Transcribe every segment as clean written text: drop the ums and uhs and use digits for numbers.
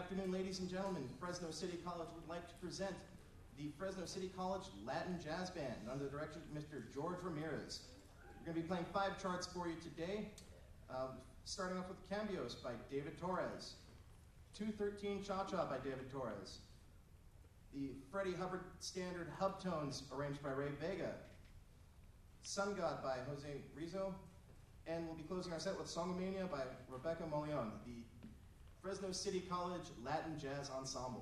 afternoon, ladies and gentlemen. Fresno City College would like to present the Fresno City College Latin Jazz Band under the direction of Mr. George Ramirez. We're going to be playing 5 charts for you today, starting off with Cambios by David Torres, 213 Cha-Cha by David Torres, the Freddie Hubbard Standard Hub Tones arranged by Ray Vega, Sun God by Jose Rizzo, and we'll be closing our set with Songomania by Rebecca Molion, the Fresno City College Latin Jazz Ensemble.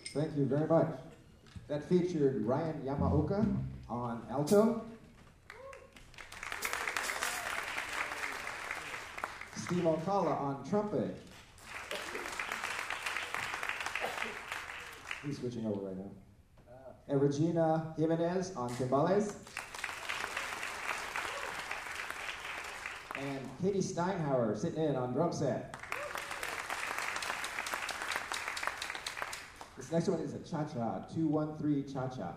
Thank you very much. That featured Ryan Yamaoka on alto, Steve Alcala on trumpet. He's switching over right now. And Regina Jimenez on timbales. And Katie Steinhauer sitting in on drum set. This next one is a cha-cha, 2-1-3 cha-cha.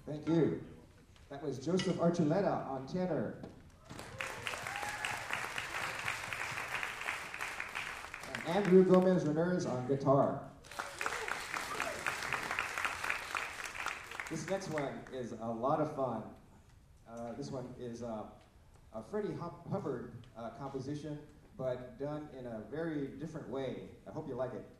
Thank you. That was Joseph Archuleta on tenor. And Andrew Gomez Ramirez on guitar. This next one is a lot of fun. This one is a Freddie Hubbard composition, but done in a very different way. I hope you like it.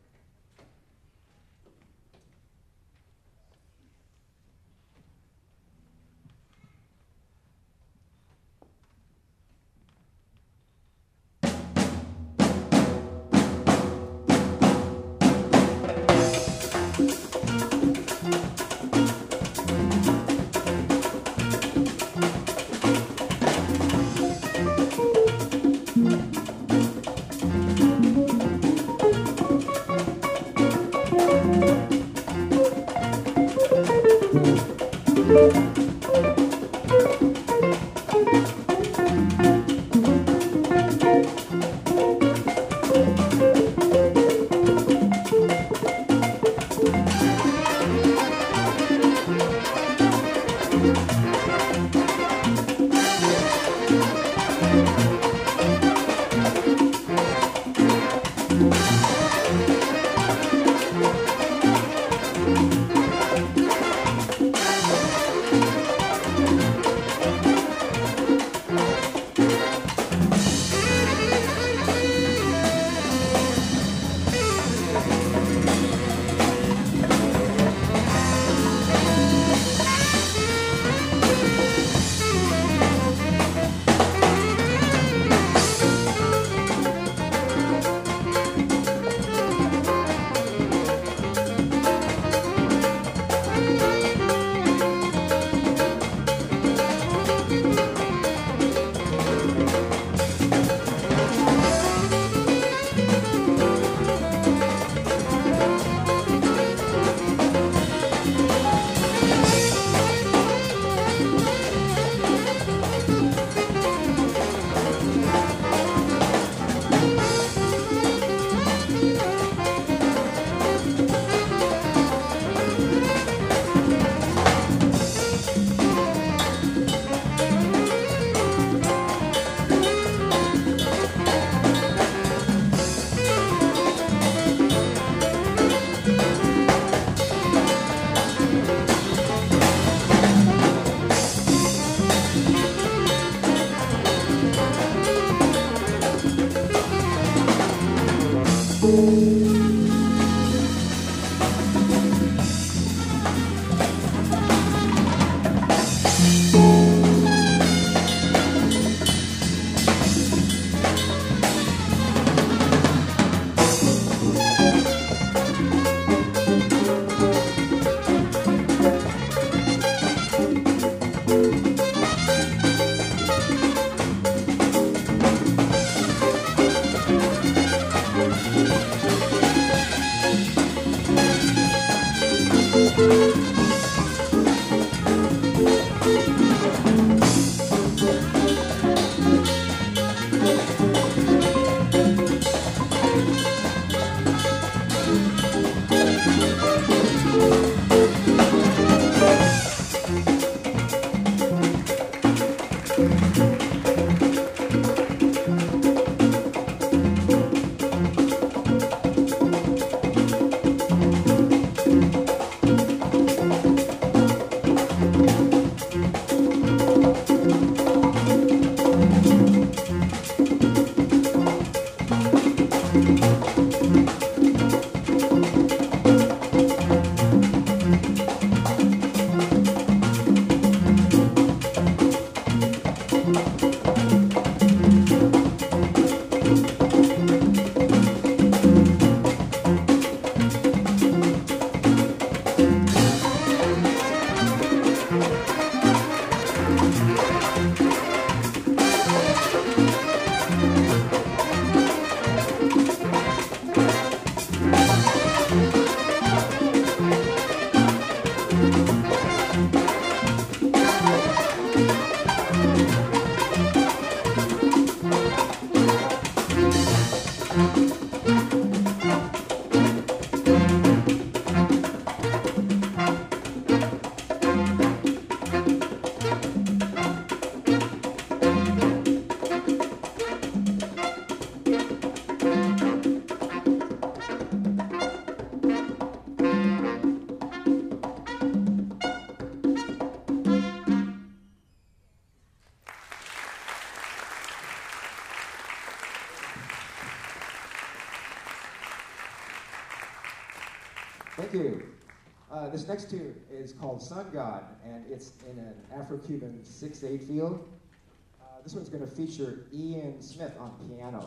Thank you. This next tune is called Sun God, and it's in an Afro-Cuban 6/8 feel. This one's going to feature Ian Smith on piano.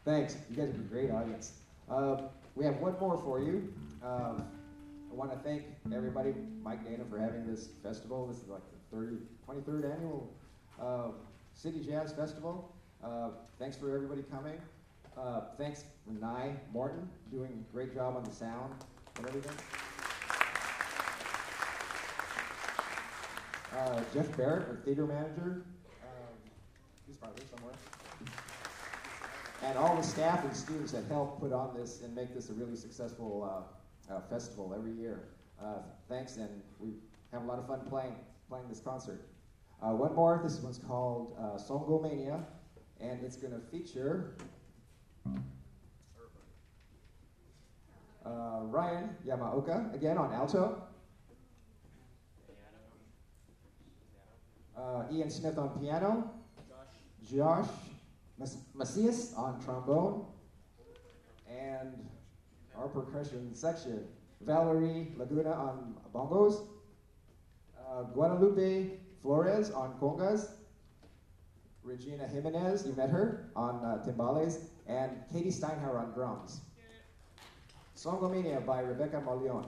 Thanks. You guys are a great audience. We have one more for you. I want to thank everybody, Mike Dana, for having this festival. This is like the 23rd annual City Jazz Festival. Thanks for everybody coming. Thanks, Renai Morton, doing a great job on the sound and everything. Jeff Barrett, our theater manager. He's probably here somewhere. And all the staff and students that helped put on this and make this a really successful festival every year. Thanks, and we have a lot of fun playing this concert. One more, this one's called Songo Mania, and it's going to feature Ryan Yamaoka, again on alto, Ian Smith on piano, Josh Macias on trombone, and our percussion section, Valerie Laguna on bongos, Guadalupe Flores on congas, Regina Jimenez, you met her, on timbales, and Katie Steinhauer on drums. Songomania by Rebecca Mauleon.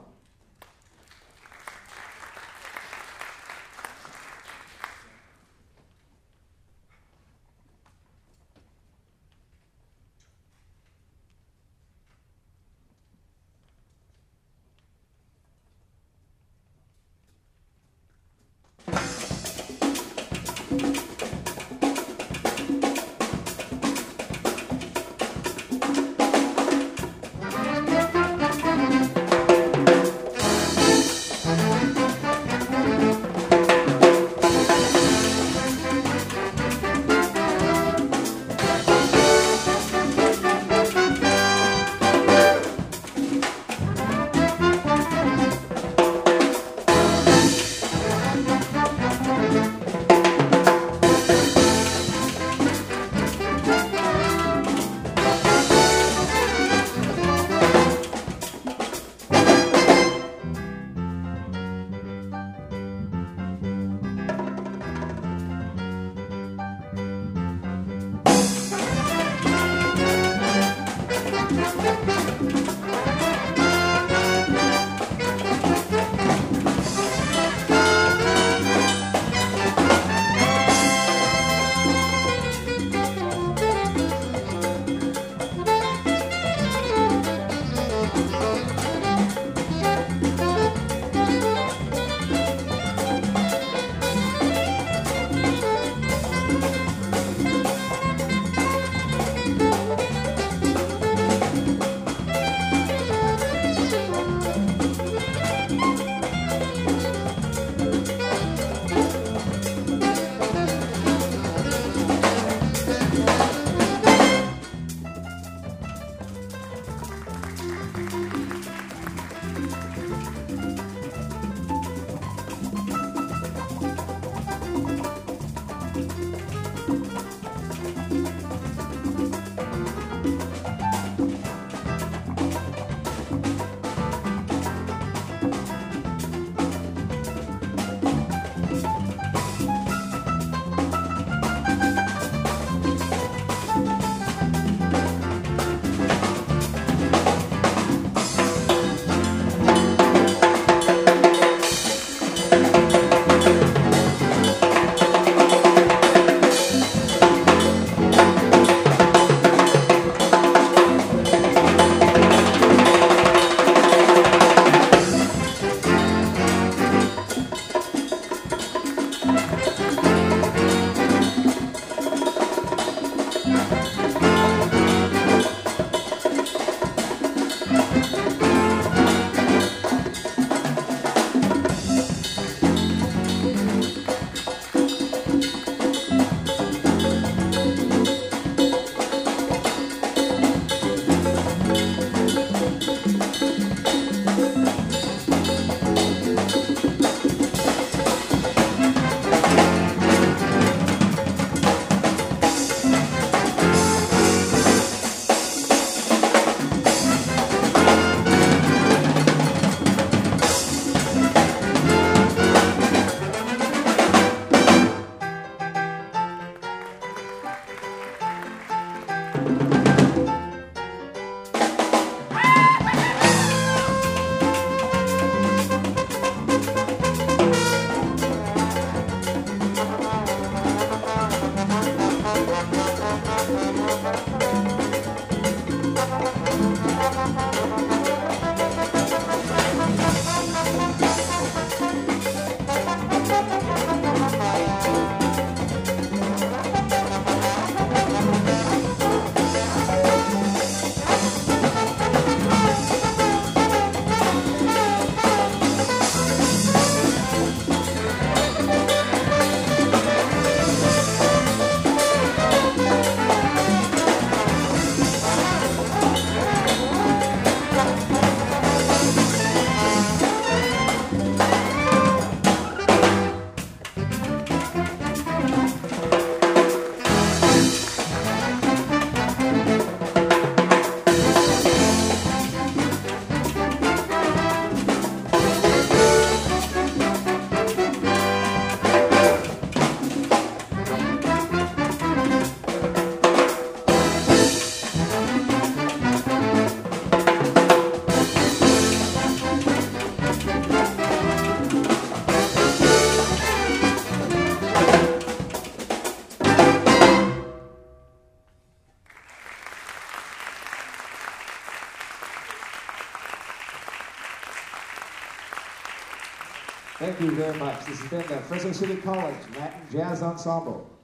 Thank you very much. This has been the Fresno City College Latin Jazz Ensemble.